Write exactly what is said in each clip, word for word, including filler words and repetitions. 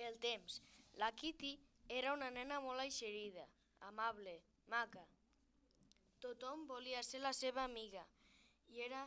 el temps, la Kitty era una nena molt eixerida, amable, maca. Tothom volia ser la seva amiga i, era...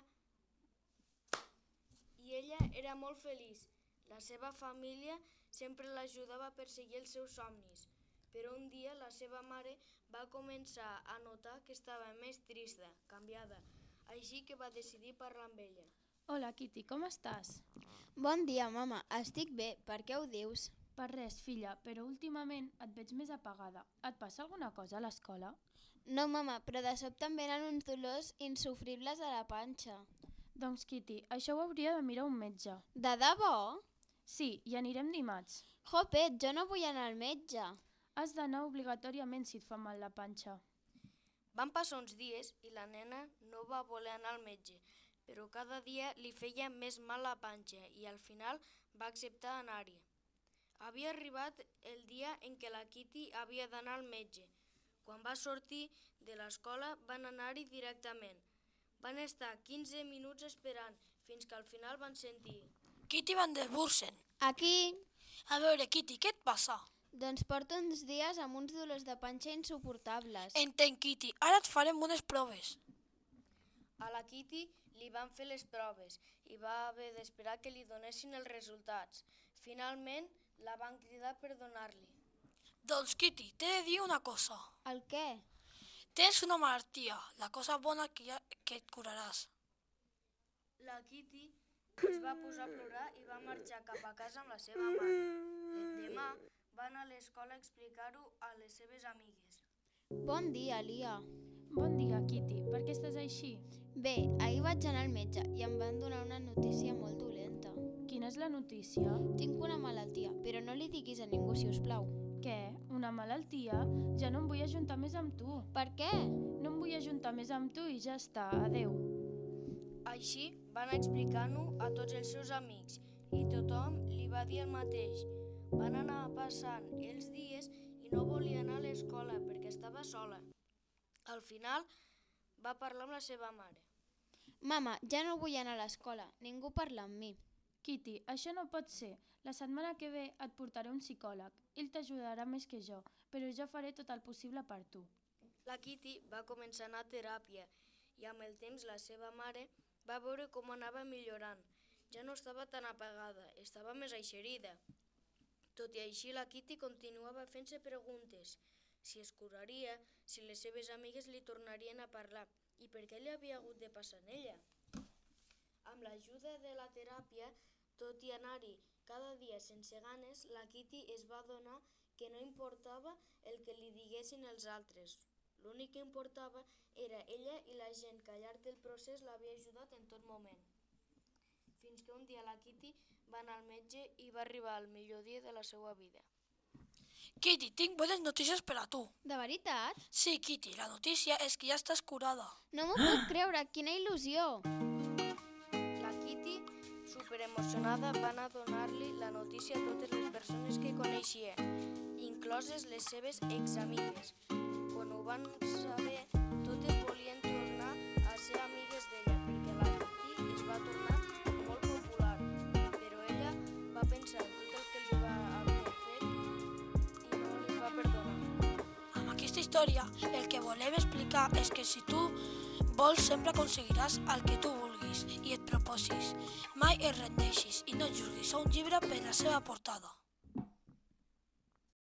i ella era molt feliç. La seva família sempre l'ajudava a perseguir els seus somnis, però un dia la seva mare va començar a notar que estava més trista, canviada, així que va decidir parlar amb ella. Hola, Kitty, com estàs? Bon dia, mama. Estic bé. Per què ho dius? Per res, filla, però últimament et veig més apagada. Et passa alguna cosa a l'escola? No, mama, però de sobte em venen uns dolors insofribles a la panxa. Doncs, Kitty, això ho hauria de mirar un metge. De debò? Sí, hi anirem dimarts. Jopet, jo no vull anar al metge. Has d'anar obligatòriament si et fa mal la panxa. Van passar uns dies i la nena no va voler anar al metge, però cada dia li feia més mal la panxa i al final va acceptar anar-hi. Havia arribat el dia en què la Kitty havia d'anar al metge. Quan va sortir de l'escola van anar-hi directament. Van estar quinze minuts esperant fins que al final van sentir: Kitty van der Bursen. Aquí? A veure, Kitty, què et passa? Doncs porto uns dies amb uns dolors de panxa insuportables. Entenc, Kitty. Ara et farem unes proves. A la Kitty li van fer les proves i va haver d'esperar que li donessin els resultats. Finalment, la van cridar per donar-li. Doncs, Kitty, t'he de dir una cosa. El què? Tens una malaltia, la cosa bona que, ja, que et curaràs. La Kitty es va posar a plorar i va marxar cap a casa amb la seva mare. L'endemà va anar a l'escola a explicar-ho a les seves amigues. Bon dia, Lia. Bon dia, Kitty. Per què estàs així? Bé, ahir vaig anar al metge i em van donar una notícia molt dolenta. Quina és la notícia? Tinc una malaltia, però no li diguis a ningú, si us plau. Què? Una malaltia? Ja no em vull ajuntar més amb tu. Per què? No em vull ajuntar més amb tu i ja està. Adéu. Així va anar explicant-ho a tots els seus amics i tothom li va dir el mateix. Van anar passant els dies i no volia anar a l'escola perquè estava sola. Al final va parlar amb la seva mare. Mama, ja no vull anar a l'escola. Ningú parla amb mi. Kitty, això no pot ser. La setmana que ve et portaré un psicòleg. Ell t'ajudarà més que jo, però jo faré tot el possible per tu. La Kitty va començar a anar a teràpia i amb el temps la seva mare va veure com anava millorant. Ja no estava tan apagada, estava més eixerida. Tot i així, la Kitty continuava fent-se preguntes. Si es curaria, si les seves amigues li tornarien a parlar i per què li havia hagut de passar en ella. Amb l'ajuda de la teràpia, tot i anar-hi cada dia sense ganes, la Kitty es va adonar que no importava el que li diguessin els altres. L'únic que importava era ella i la gent que al llarg del procés l'havia ajudat en tot moment. Fins que un dia la Kitty va anar al metge i va arribar al millor dia de la seva vida. Kitty, tinc bones notícies per a tu. De veritat? Sí, Kitty, la notícia és que ja estàs curada. No m'ho puc creure, quina il·lusió! La Kitty, superemocionada, va anar a donar-li la notícia a totes les persones que coneixia, incloses les seves examigues. Quan ho van saber, totes volien tornar a ser amigues d'ella, perquè la Kitty es va tornar molt popular. Però ella va pensar en tot el que li va haver fet i no li va perdonar. Amb aquesta història, el que volem explicar és que si tu vols sempre aconseguiràs el que tu vulguis i et proposis. Mai et rendeixis i no juguis a un llibre per la seva portada.